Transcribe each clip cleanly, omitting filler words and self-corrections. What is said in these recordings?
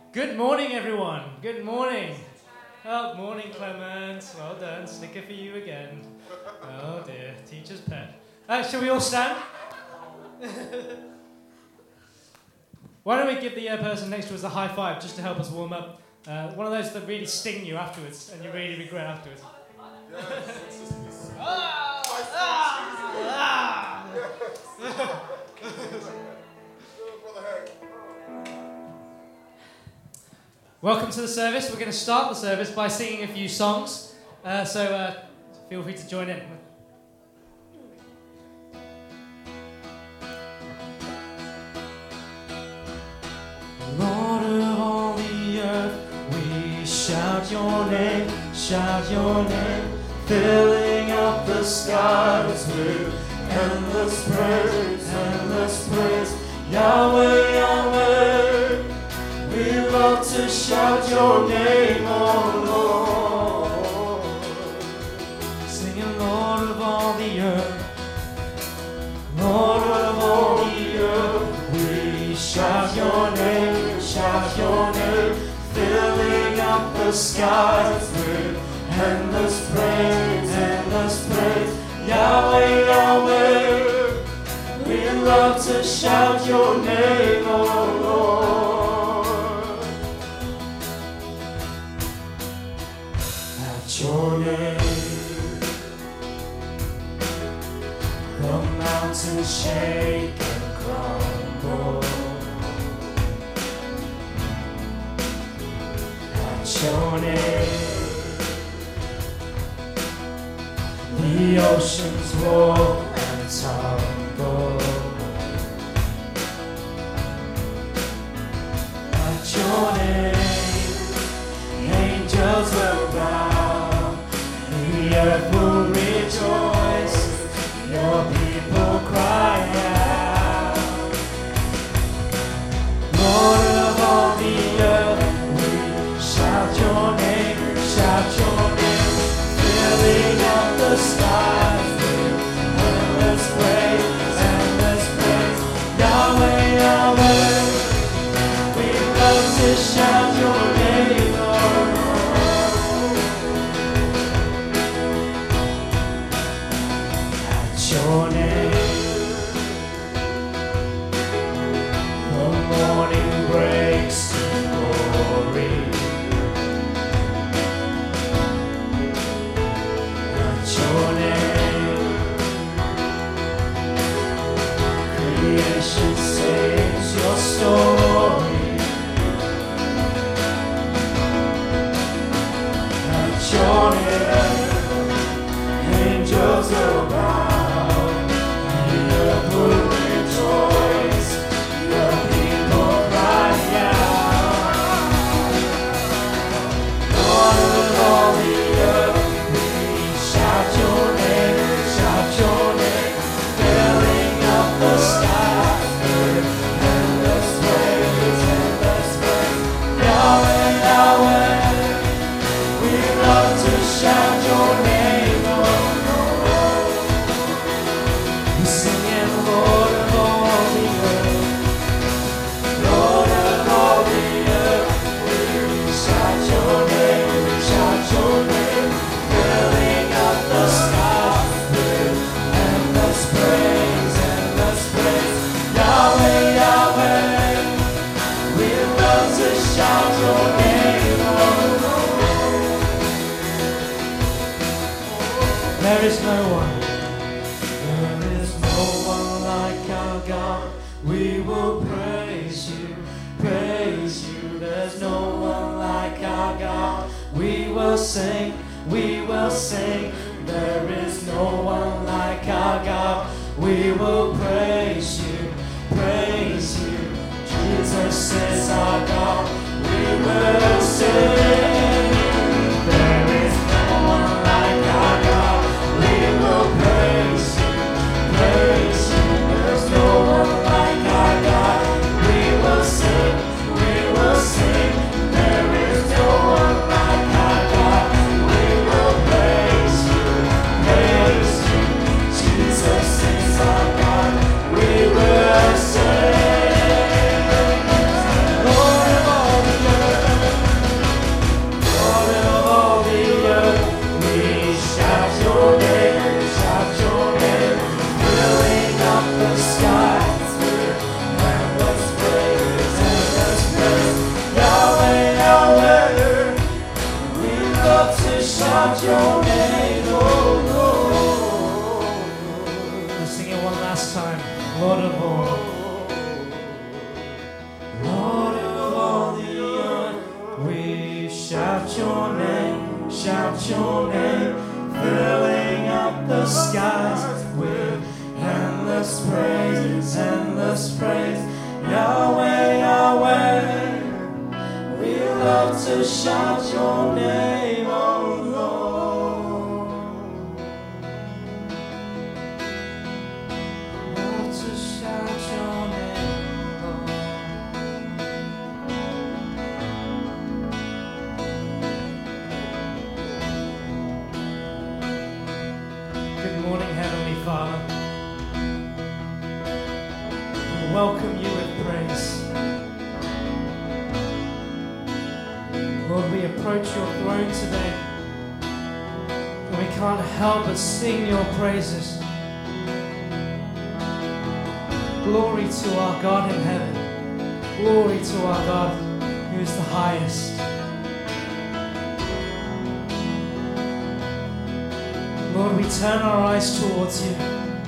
Good morning, everyone. Good morning. Oh, morning, Clement. Well done. Snicker for you again. Oh dear, teacher's pet. Shall we all stand? Why don't we give the person next to us a high five just to help us warm up? One of those that really sting you afterwards and you really regret afterwards. Welcome to the service. We're going to start the service by singing a few songs, so feel free to join in. Lord of all the earth, we shout your name, filling up the skies with endless praise, Yahweh, Yahweh. We love to shout your name, oh Lord. Singing, Lord of all the earth, Lord of all the earth. We shout your name, filling up the skies with endless praise, Yahweh, Yahweh. We love to shout your name, oh Lord. Your name, the mountains shake and crumble. At your name, the oceans roar and tumble. At your name, angels will bow. The earth will rejoice, your people cry out. Lord of all the earth, we shout your name, filling up the skies with endless praise, Yahweh, Yahweh. We love to shout your name, Lord. Your name, the morning breaks in glory. At your name, creation sings your story. At your name, angels will bow. Will rejoice, your people cry out. Lord of all the earth, we shout your name, filling up the skies with endless praise, Yahweh, Yahweh. We love to shout your name, oh Lord. We sing Lord of all the earth, we shout your name, filling up the skies with endless praise, Yahweh, Yahweh. We love to shout your name, oh Lord. There is no one. God, we will praise you. There's no one like our God. We will sing. There is no one like our God. We will praise you. Jesus is our God. We will sing. There is no one like our God. We will praise you. There's no one like our God. We will sing. There is no one like our God. We will praise you. Jesus is our God. We will sing. Lord of all the earth. Lord of all. Lord of all the earth, we shout your name, filling up the skies with endless praise, Yahweh, Yahweh. We love to shout your name, oh Lord. Love to shout your name, Lord. Good morning, Heavenly Father. We welcome you with praise. Lord, we approach your throne today, and we can't help but sing your praises. Glory to our God in heaven. Glory to our God who is the highest. Lord, we turn our eyes towards you.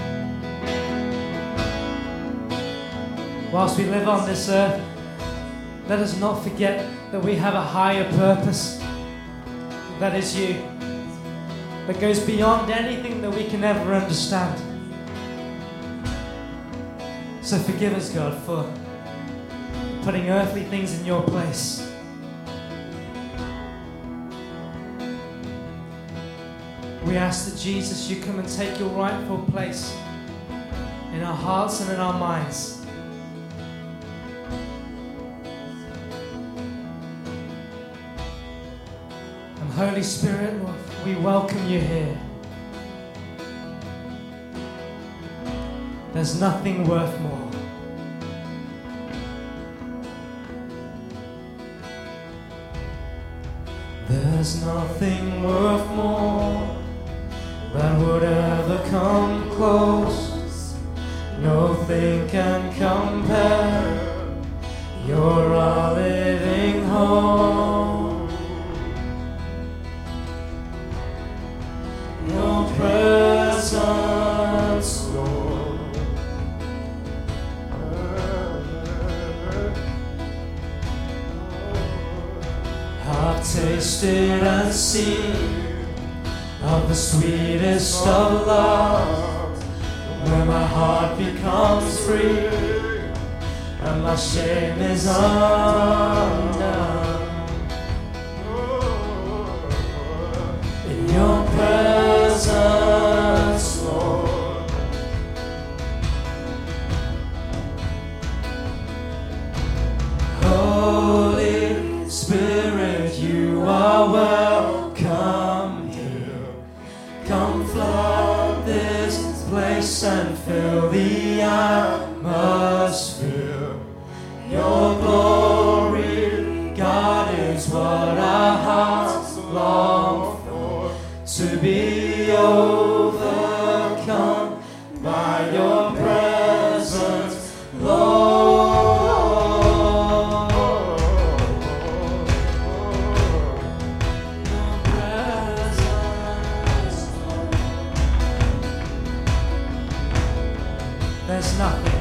Whilst we live on this earth, let us not forget that we have a higher purpose. That is you. That goes beyond anything that we can ever understand. So forgive us, God, for putting earthly things in your place. We ask that Jesus, you come and take your rightful place in our hearts and in our minds. Holy Spirit, Lord, we welcome you here. There's nothing worth more. There's nothing worth more that would ever come close. Nothing can compare. You're our living hope. Your presence, Lord. I've tasted and seen of the sweetest of love, where my heart becomes free and my shame is undone. In your presence, Lord. Holy Spirit, you are welcome here. Come flood this place and fill the atmosphere. Your glory, God, is what our hearts long for. To be overcome by your presence, Lord. Your presence, Lord. There's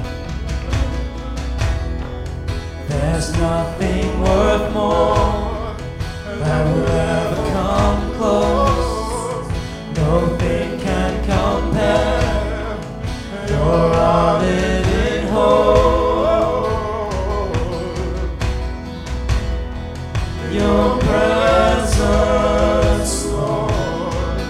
nothing worth more that will ever come close. Nothing can compare. You're our living hope. Your presence, Lord.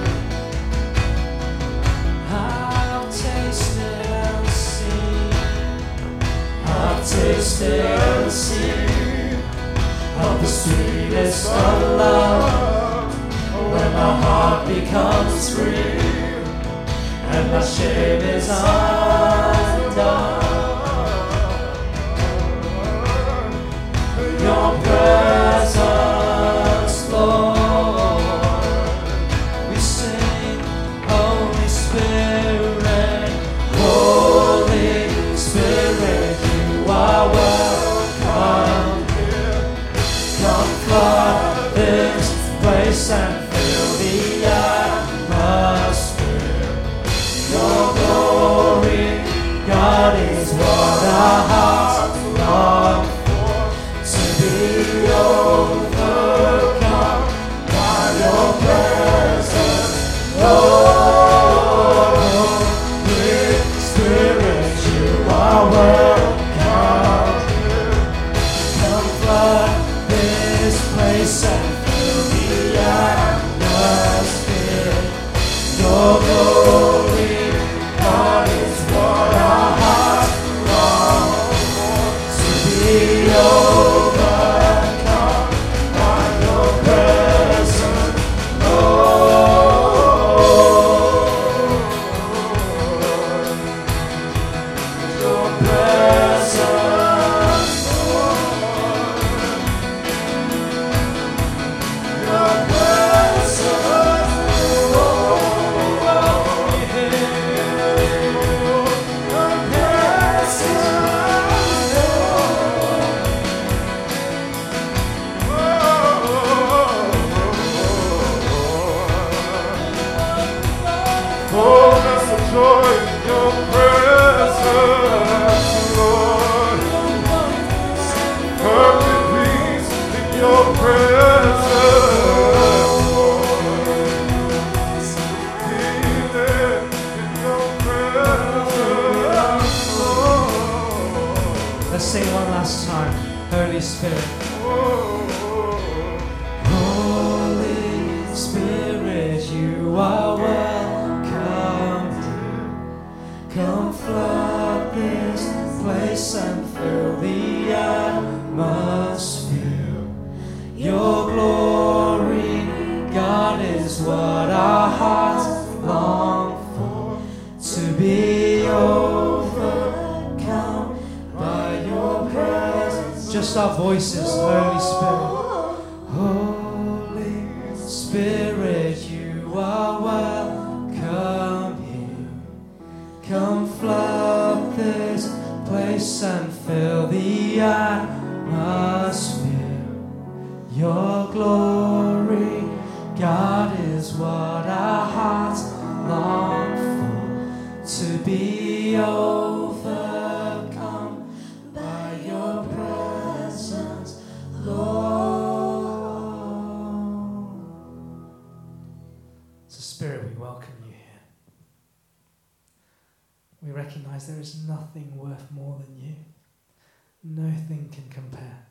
I've tasted and seen. I've tasted and seen of the sweetest of love, where my heart becomes free and my shame is undone. Your presence, Lord. We sing, Holy Spirit, Holy Spirit, you are welcome here. Come flood this place and fill the atmosphere. Your glory, God, God is what our hearts long for, to be overcome by your presence, Lord. Holy Spirit, you are welcome. Come flood this place and fill the atmosphere. Your glory, God, is what our hearts long for, to be overcome by your presence, Lord. Your presence, Lord. Your presence, fullness of joy in your presence, Lord. Perfect peace in your presence, Lord. Healing in your presence, Lord. Let's sing one last time. Holy Spirit. Holy Spirit, you are welcome here. Come flood this place and fill the atmosphere. Your glory, God, is what our hearts long for, to be overcome by your presence. Just our voices, Holy Spirit. Holy Spirit, you are welcome here. Come flood this place and fill the atmosphere. Your glory, God, is what our hearts long for, to be overcome by your presence, Lord. So Spirit, we welcome you here. We recognize there is nothing worth more than you. Nothing can compare.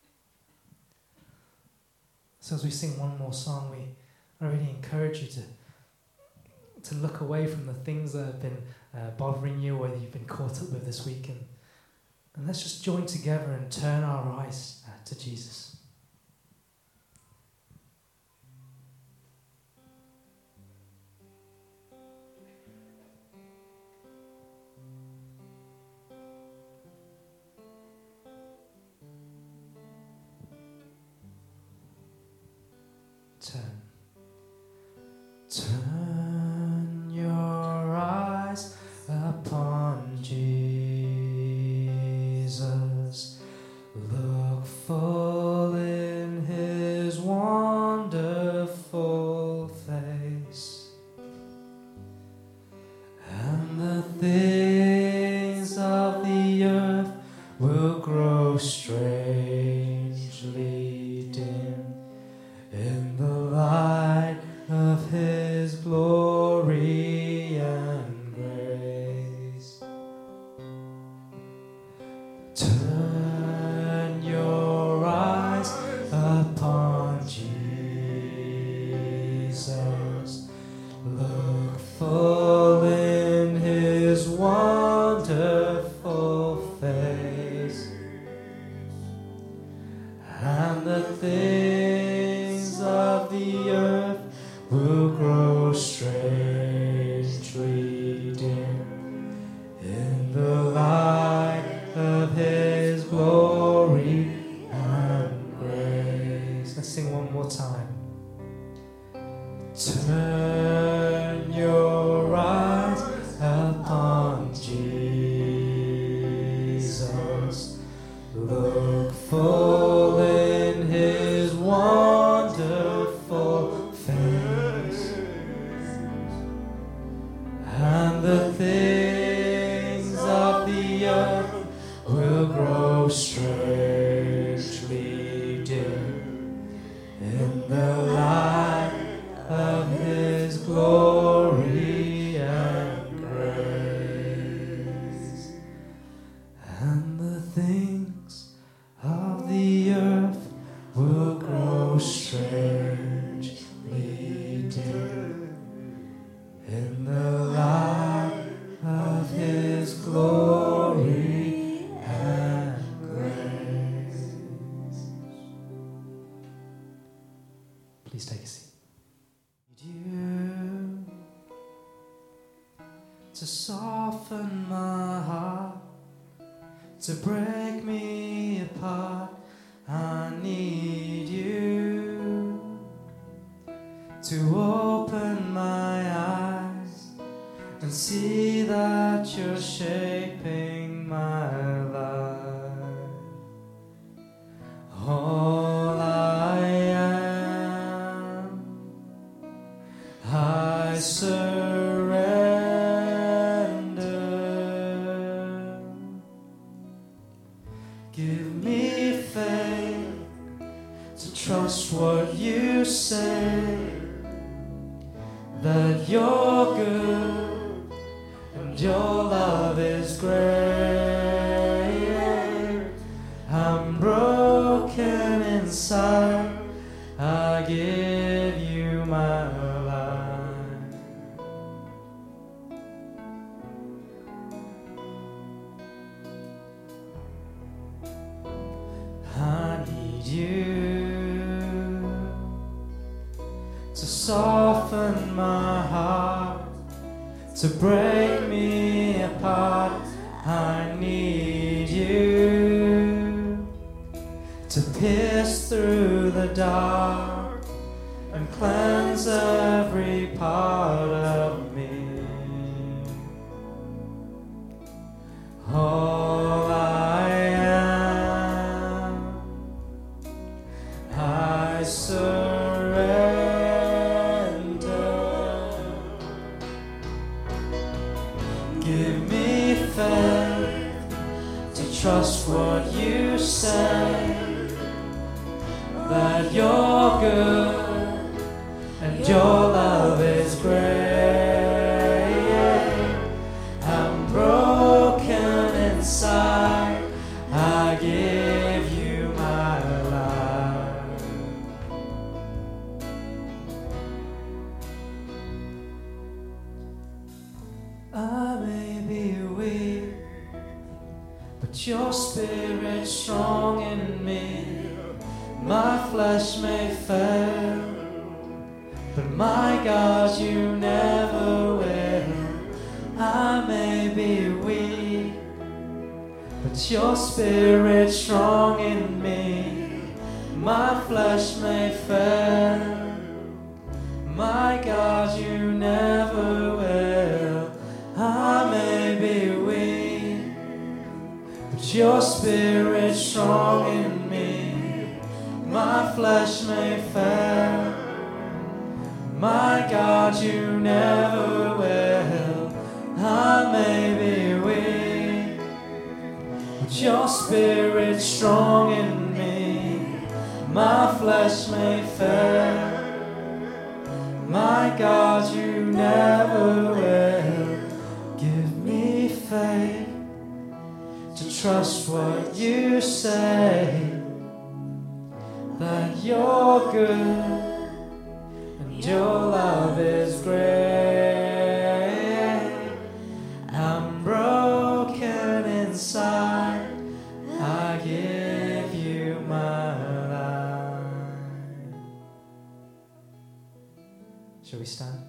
So as we sing one more song, I really encourage you to look away from the things that have been bothering you or that you've been caught up with this week, and let's just join together and turn our eyes to Jesus. Turn your eyes upon Jesus. Look full in his wonderful face, and the things of the earth will grow strangely dim in the light of his glory and grace. Turn your eyes upon Jesus. Look full in his wonderful face, and the things of the earth will grow strangely dim in the light of his glory and grace. Let's sing one more time. Turn your eyes upon Jesus. Please take a seat. You to soften my heart, to break me apart. I need you to open my eyes and see that you're shaping my life. All I am, I surrender. Give me faith to trust what you say, that you're good and your love is great. I'm broken inside, I give you my life. I need you to soften my heart, to break me apart. I need you to pierce through the dark and cleanse every part of me. All I am, I surrender. Give me faith to trust what you say, that you're good and your love is great. I'm broken inside, I give you my life. I may be weak, but your spirit's strong in me. My flesh may fail, but my God, you never will. I may be weak, but your spirit's strong in me. My flesh may fail, my God, you never will. I may be weak, but your spirit's strong in me. My flesh may fail, my God, you never will. I may be weak, but your spirit's strong in me. My flesh may fail, my God, you never will. Give me faith to trust what you say, that you're good and your love is great. I'm broken inside, I give you my life. Shall we stand?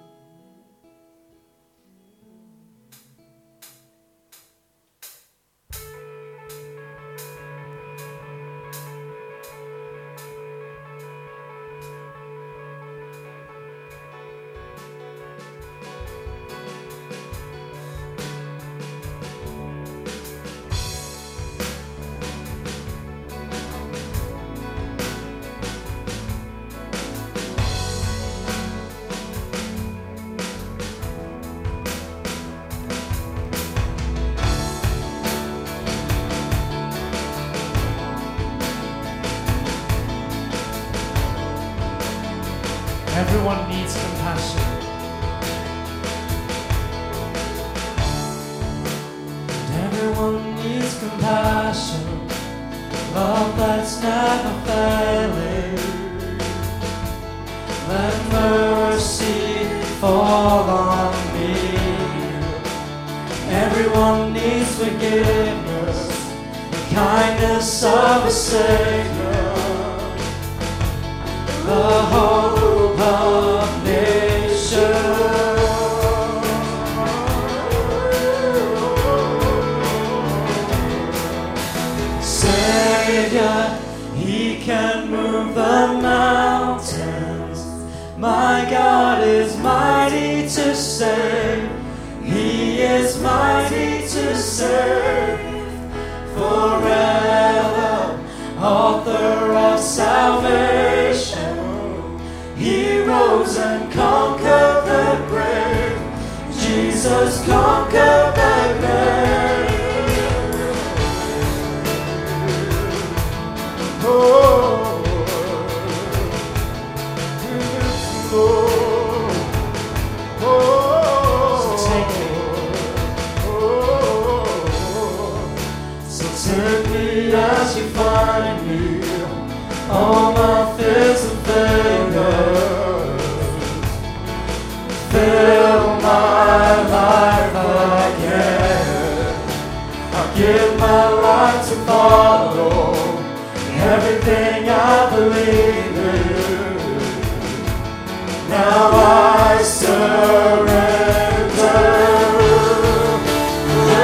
Everyone needs compassion. Everyone needs compassion. Love that's never failing. Let mercy fall on me. Everyone needs forgiveness, the kindness of a Savior. the hope of nations. Savior, He can move the mountains. My God is mighty to save. He is mighty to save. Forever, author of salvation. He rose and conquered the grave. Jesus conquered the grave. Oh, Lord. Oh, So take me. So take me as you find me. All my fears and failures. Fill my life again. I give my life to follow everything I believe in. Now I surrender. I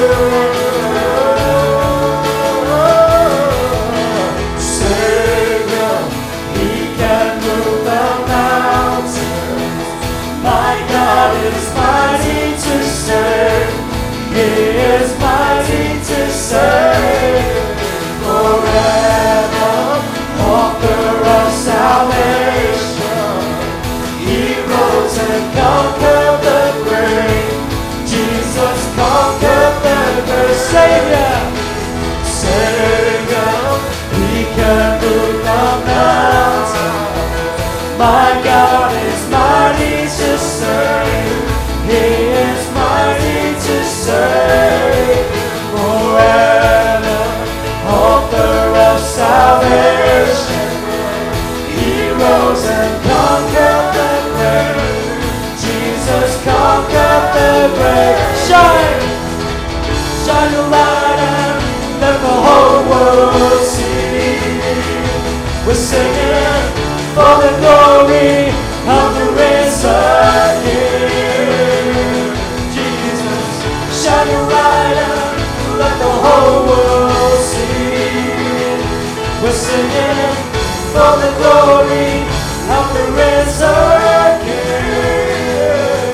surrender. Savior, He can move the mountains. My God is mighty to save. He is mighty to save. Forever, author of salvation. He rose and conquered the grave. Jesus conquered the grave. Savior, Savior, He can move the mountains. My God is mighty to save. He is mighty to save. Forever, author of salvation. He rose and conquered the grave. Jesus conquered the grave. Shine, shine your light and let the whole world see. We're singing for the glory of the risen King. Jesus, shine your light and let the whole world see. We're singing for the glory of the risen King.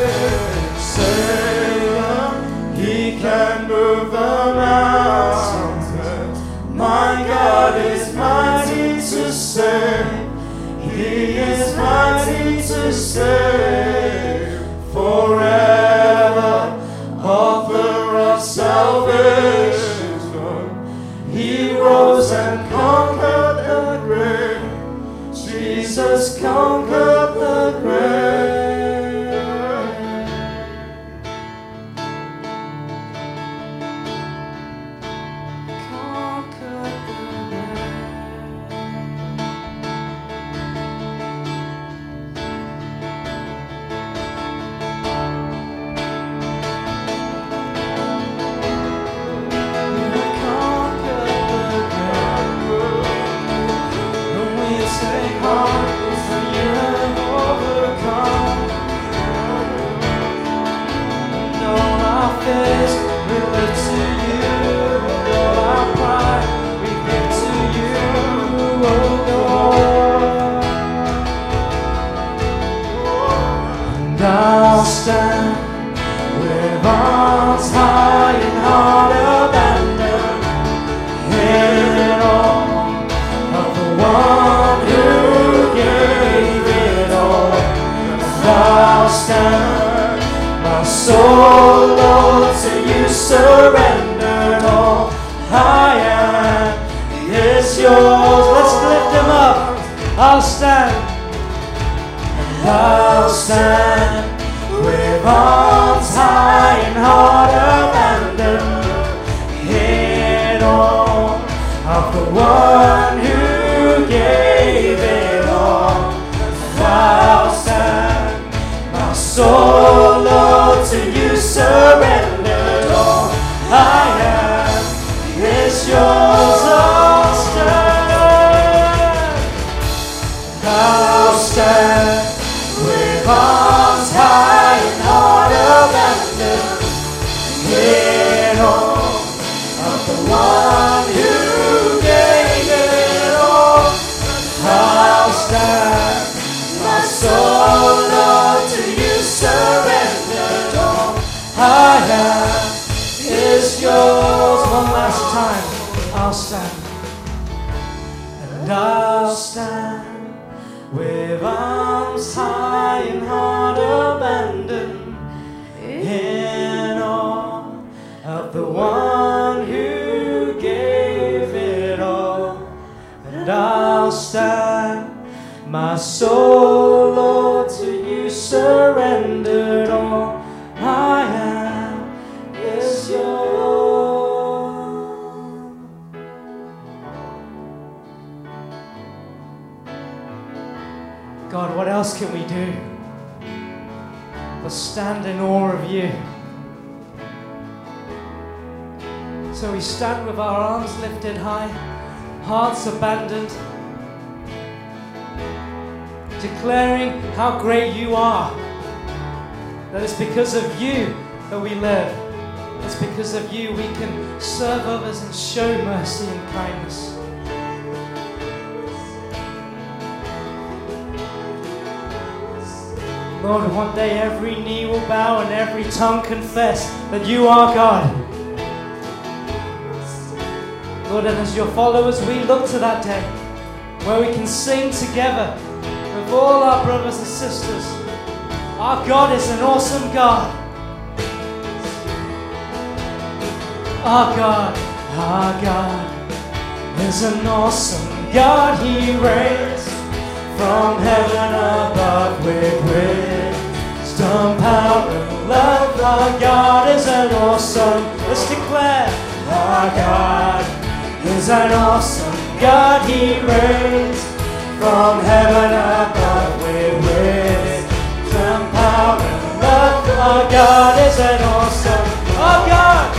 Savior, He can move the mountains. My God is mighty to save. He is mighty to save. Forever, author of salvation. He rose and conquered the grave. Jesus conquered the grave. Conquered the I'll stand with arms high and heart abandoned in awe of the one who gave it all. I'll stand, my soul, Lord, to you surrendered all. I am is yours. Let's lift Him up. I'll stand. I'll stand with arms high and heart abandoned in awe of the one who gave it all. I'll stand, my soul, Lord, to you surrendered all. I am is yours. I'll stand. I'll stand, and I'll stand with arms high and heart abandoned in awe of the one who gave it all. And I'll stand, my soul, Lord, to you surrendered. All I am is yours. God, what else can we do but stand in awe of you? So we stand with our arms lifted high, hearts abandoned, declaring how great you are. That it's because of you that we live. It's because of you we can serve others and show mercy and kindness. Lord, one day every knee will bow and every tongue confess that you are God. Lord, and as your followers, we look to that day where we can sing together with all our brothers and sisters. Our God is an awesome God. Our God is an awesome God. He reigns from heaven above with wisdom, power, and love. Our God is an awesome. Let's declare, our God is an awesome God. He reigns from heaven above with wisdom, power, and love. Our God is an awesome. Our God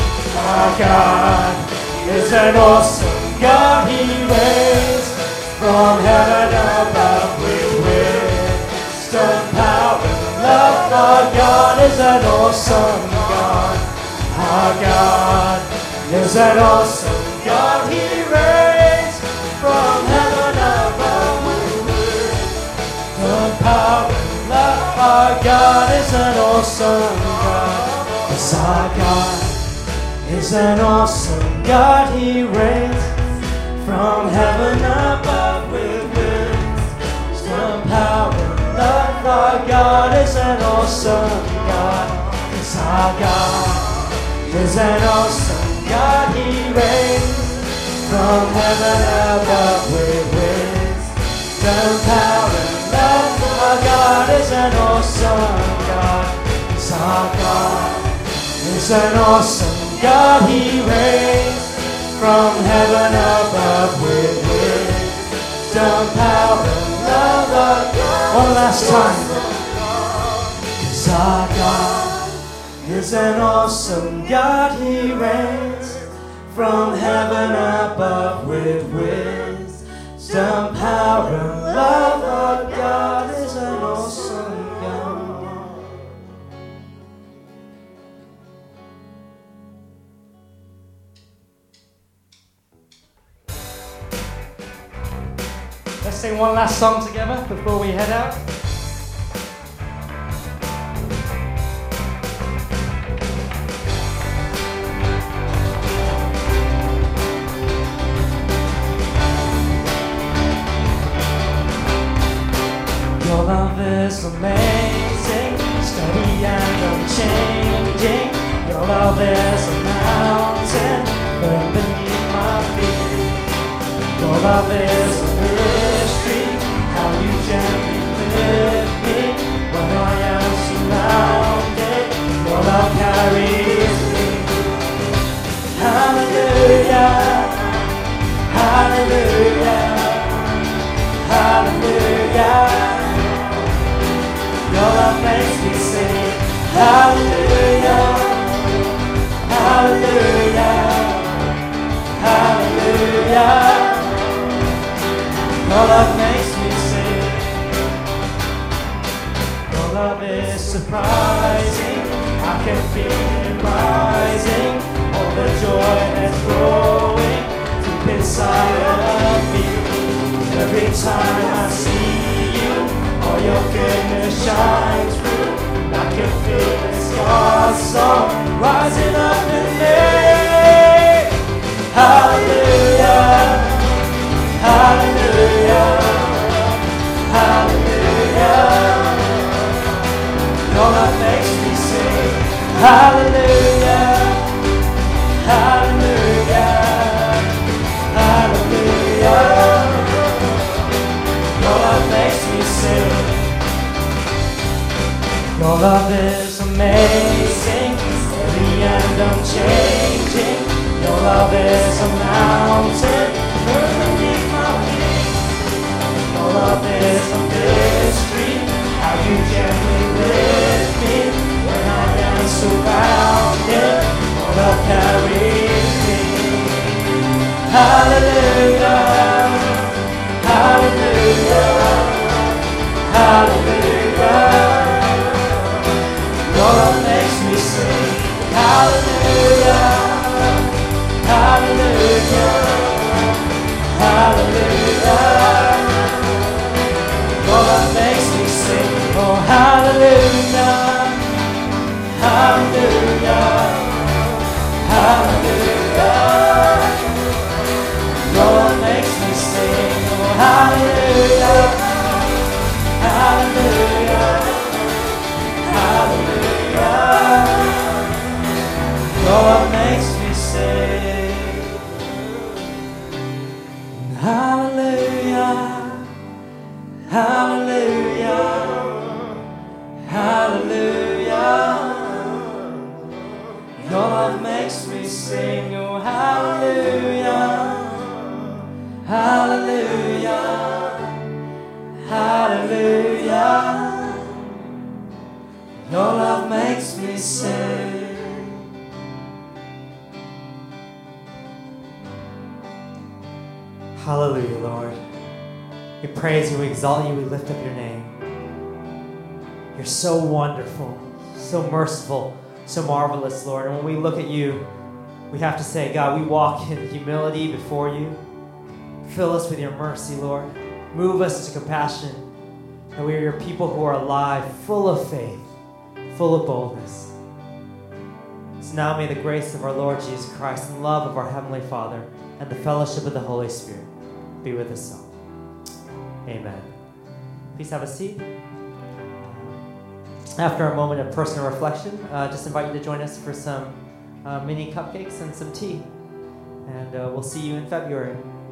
is an awesome God. He reigns from heaven above with wisdom, power, and love. Our God is an awesome God. Our God is an awesome God. He reigns from heaven above with wisdom, power, and love. Our God is an awesome God. Yes, our God is an awesome God. He reigns from heaven above with wisdom, power, and love. Our God is an awesome God. Yes, our God is an awesome God. He reigns from heaven above with wisdom, power, and love. Our God is an awesome God. Yes, our God is an awesome God. He reigns from heaven above with wisdom, power, and love. Our God. One last time. 'Cause our God is an awesome God. He reigns from heaven above with wisdom, power, and love. Our God is an awesome God. Let's sing one last song together before we head out. Your love is amazing, steady and unchanging. Your love is a mountain firm beneath my feet. Your love is a mystery, how you gently lift me when I am surrounded. Your love carries me. Hallelujah, hallelujah, hallelujah. Your love makes me sing. Hallelujah, hallelujah, hallelujah. Your love makes me sing. Your love is surprising. I can feel it rising. All the joy that's growing deep inside of me. Every time I see you, all your goodness shines through. I can feel this God's song rising up in me. Hallelujah. love is amazing, steady and unchanging. Your love is a mountain, firm beneath my feet. Your love is a mystery, how you gently lift me when I am surrounded. Your love carries me. Hallelujah, hallelujah, hallelujah. Your love makes me sing. Hallelujah, hallelujah, hallelujah. Your love makes me sing. Oh, hallelujah, hallelujah, hallelujah. Your love makes me sing. Oh, hallelujah, hallelujah, hallelujah. Your love makes me sing. Hallelujah, hallelujah, hallelujah. Your love makes me sing. Oh, hallelujah, hallelujah, hallelujah. Your love makes me sing. Hallelujah, Lord. We praise you, we exalt you, we lift up your name. You're so wonderful, so merciful, so marvelous, Lord. And when we look at you, we have to say, God, we walk in humility before you. Fill us with your mercy, Lord. Move us to compassion. And we are your people who are alive, full of faith, full of boldness. So now may the grace of our Lord Jesus Christ and love of our Heavenly Father and the fellowship of the Holy Spirit be with us all. Amen. Please have a seat. After a moment of personal reflection, just invite you to join us for some mini cupcakes and some tea. And we'll see you in February.